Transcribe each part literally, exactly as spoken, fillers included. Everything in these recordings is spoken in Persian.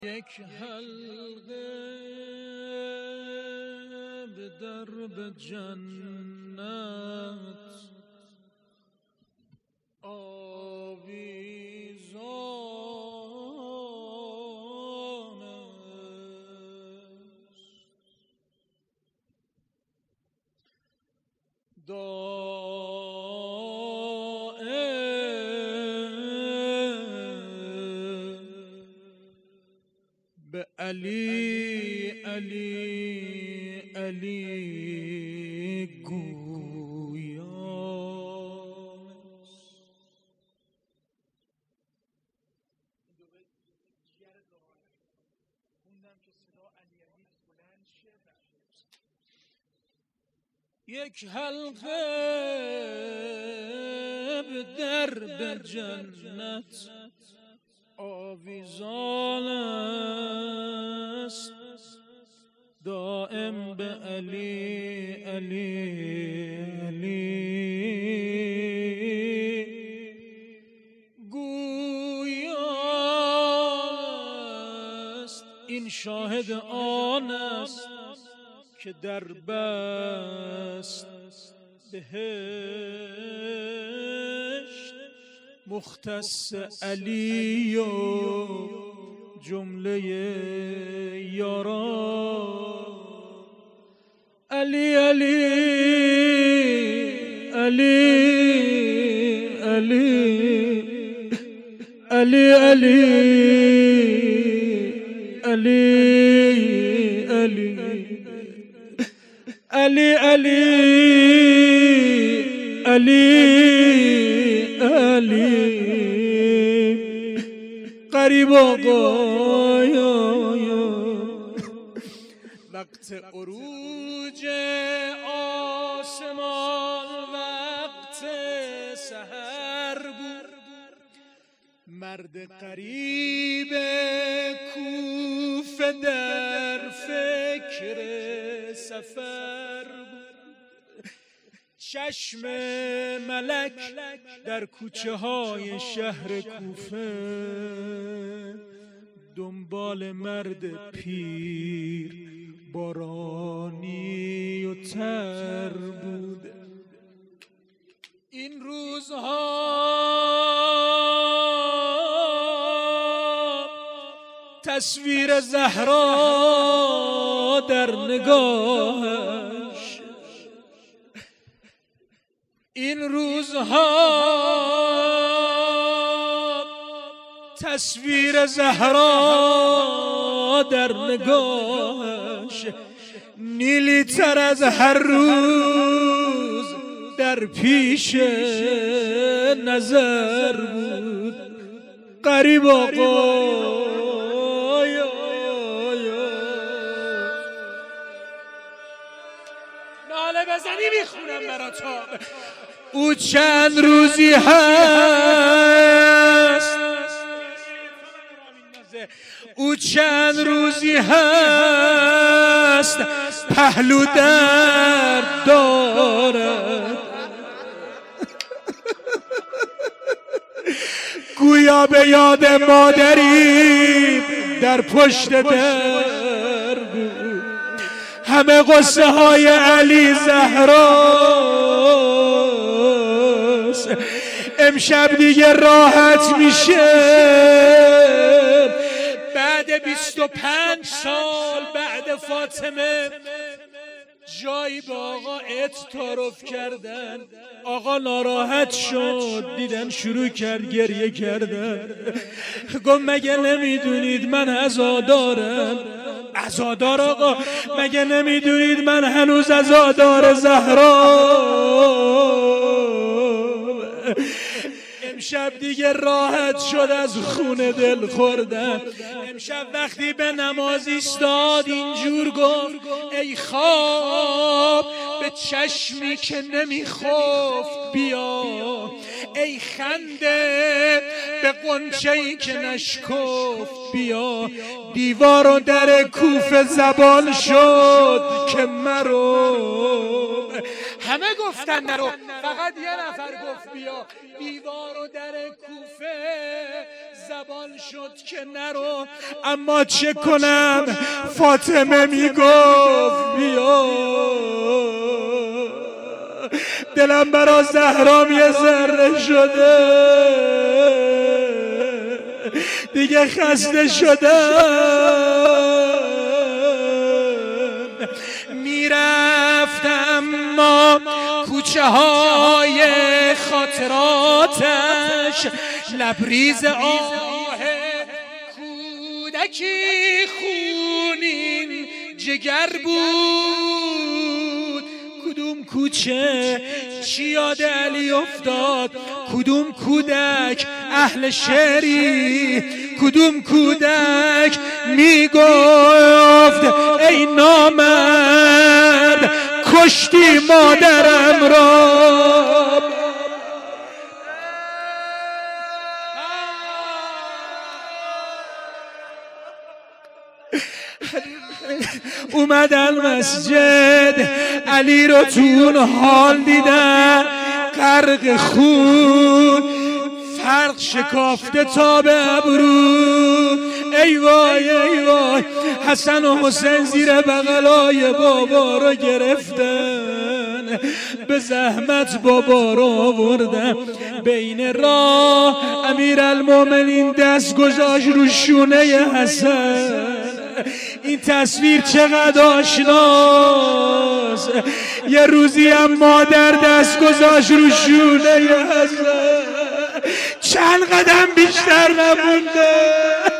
یک حلقه به درب جنت آویزان است، به علی علی علی گویان است. یک حلقه به درب جنت آویزان است، دائم به علی علی علی گویان است. این شاهد آن است که در بست بهشت مختص علی و جمله یاران. علی علی علی علی علی علی علی علی علی علی علی علی قریب آقا وقت عروج آسمان وقت سحر بود، مرد قریب کوفه در فکر سفر بود. چشم ملک در کوچه های شهر کوفه دنبال مرد پیر بارانی و تر بود. این روزها تصویر زهرا در نگاهش، این روزها تصویر زهرا در نگاهش نیلی تر از هر روز در پیش نظر بود. قریب آقا ناله بزنی میخونم برات. او چند روزی هست، او چند روزی هست پهلو درد دارد، گویا به یاد مادری در پشت در بود. همه قصه های علی زهراست، امشب دیگه راحت میشه. بعد بیست و پنج سال بعد فاطمه جایی به آقا اتعارف کردن. آقا ناراحت شد، دیدن شروع کرد گریه کردن. گفت مگه نمیدونید من عزادارم؟ عزادار آقا؟ مگه نمیدونید من هنوز عزادار زهرام؟ امشب دیگه راحت شد از خون دل خوردن. امشب وقتی به نماز ایستاد اینجور گفت ای خواب به چشمی که نمیخفت بیا، ای خنده به قنچه‌ای که نشکفت بیا. دیوار و در کوفه زبان شد که مرو. همه گفتن نرو، فقط یه نفر گفت بیا. دیوار و در کوفه زبان شد که نرو، اما چه کنم فاطمه میگفت بیا. دلم برا زهرام یه ذره شده، دیگه خسته شدم. میرفتم ما کوچه های خاطراتش، لبریز آه کودکی خونین جگر بود. کدوم کوچه چی یاد علی افتاد، کدوم کودک اهل شعری، کدوم کودک میگفت ای نامرد کشتی مادرم را. اومدن مسجد، علی رو تو اون حال دیدن، غرق خون، فرق شکافته تا به ابرو. ای وای ای وای، حسن و حسین زیر بغلای بابا رو گرفتن، به زحمت بابا رو آوردن. بین راه امیرالمومنین دست گذاشت رو شونه حسن. این تصویر چقدر آشناست. یه روزی هم مادر دست گذاشت رو شونه حسن، چند قدم بیشتر نمونده.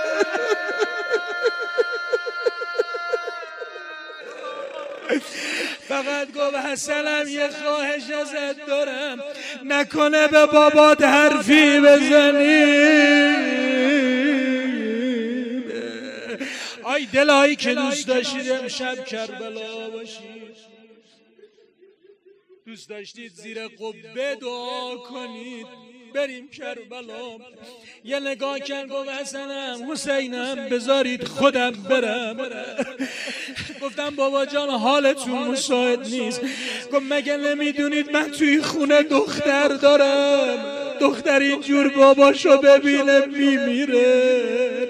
فقط گفت حسنم یه خواهش ازت دارم، نکنه به بابات حرفی بزنی. آی دلایی که دوست داشتید امشب کربلا باشید، دوست داشتید زیر قبه دعا کنید بریم کربلا. یه نگاه کن گفت حسنم حسینم بذارید خودم برم. گفتم بابا جان حالتون مساعد نیست. گفت مگه نمیدونید من توی خونه دختر دارم، دختر اینجور باباشو ببینه میمیره.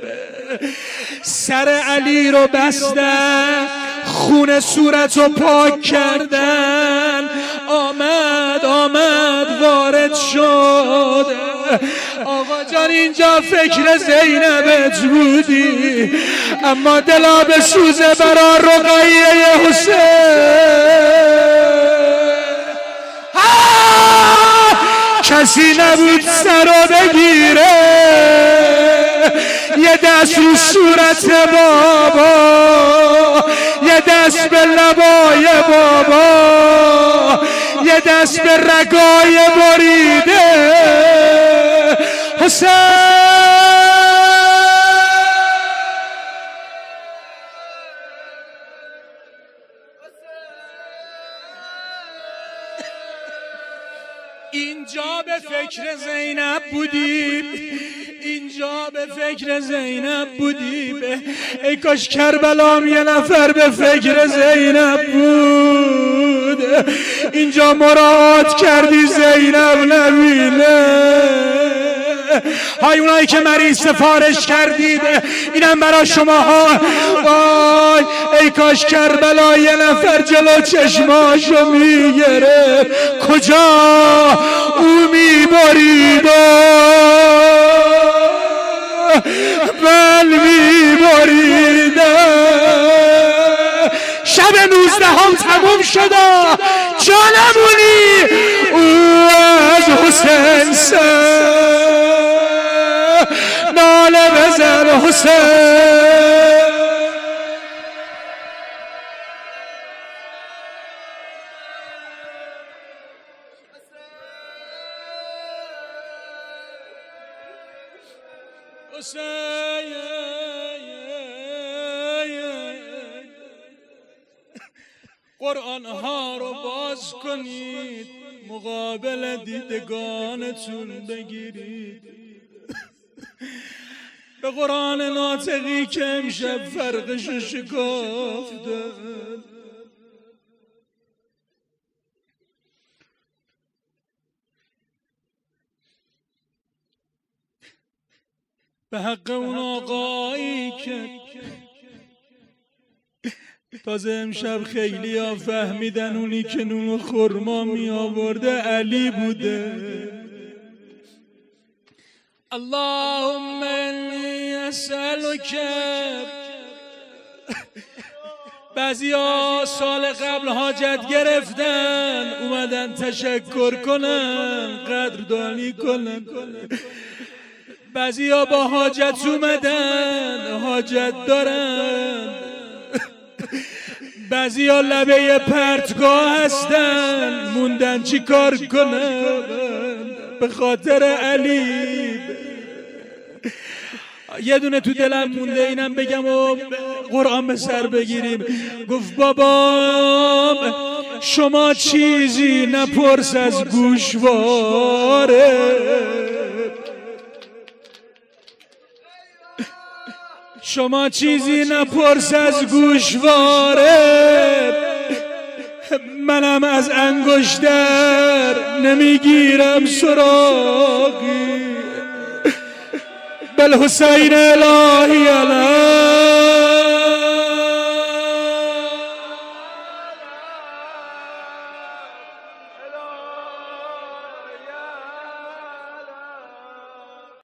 سر علی رو بستن، خون صورت رو پاک کردن. آمد آمد وارد شد. آقا جان اینجا فکر زینبت بودی، اما دلا به سوزه برا رقیه حسین. کسی نبود سر رو بگیره، یه دست رو صورت بابا، یه دست به لبای بابا، یه دست به رگای بریده حسین. اینجا به فکر زینب بودیم، اینجا به فکر زینب بودیم. ای کاش کربلام یه نفر به فکر زینب بود. اینجا مراعات کردی زینب نبینه. های اونایی که مریض سفارش کردید اینم برای شما ها. وای ای کاش کربلا یه نفر جلو چشماشو میگرفت، کجا او میبرید من میبریدم. شب نوزدهم تموم شده جانمونی او از حسین سر ناله بزن حسین. قرآن ها رو باز کنید، مقابل دیدگانتون بگیرید. به قرآن ناطقی که امشب فرقش شکافته. به حق اون آقایی که تازه امشب خیلی ها فهمیدن اونی که نون و خرما می آورده علی بوده. اللهم انی اسألک. بعضی ها سال قبل حاجت گرفتن اومدن تشکر کنن، قدردانی کنن. بعضی ها با حاجت اومدن، حاجت دارن. بعضی ها لبه پرتگاه هستن، موندن چی کار کنن. به خاطر علی یه دونه تو دلم مونده، اینم بگم و قرآن به سر بگیریم. گفت بابام شما چیزی نپرس از گوشواره، شما چیزی نپرس از گوشواره، منم از انگشتر نمیگیرم سراغی. بل حسین الهی علیه